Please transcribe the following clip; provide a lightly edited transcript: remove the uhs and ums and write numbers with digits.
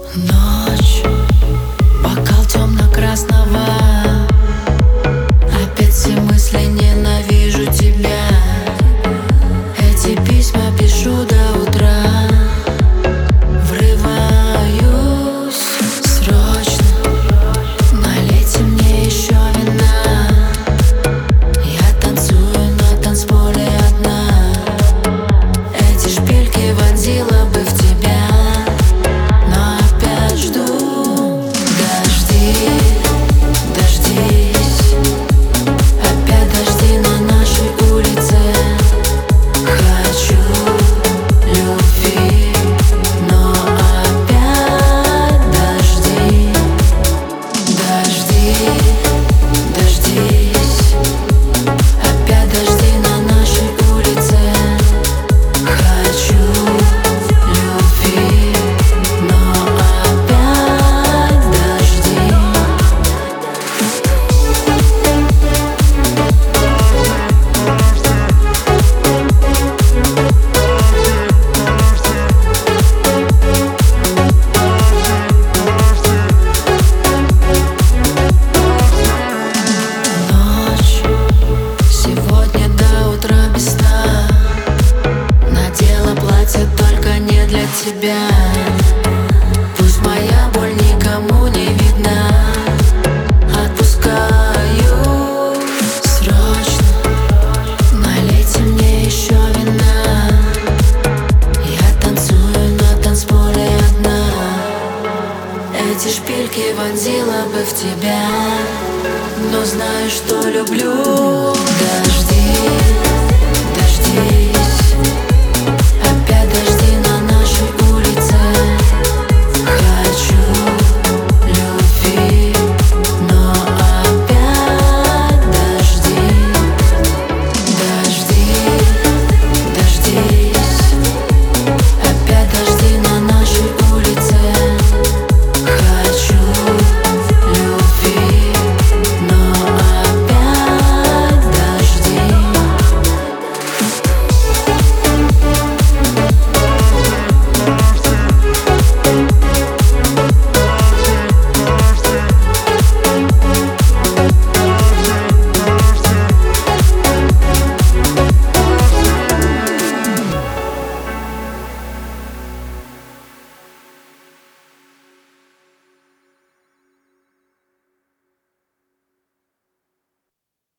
Ночь, бокал темно-красного. Опять все мысли, ненавижу тебя. Эти письма пишу до утра. Врываюсь срочно, налейте мне еще вина. Я танцую на танцполе одна. Эти шпильки вонзила бы в тебя. Тебя. Пусть моя боль никому не видна. Отпускаю срочно, налейте мне еще вина. Я танцую на танцполе одна. Эти шпильки вонзила бы в тебя, но знаю, что люблю. Дожди.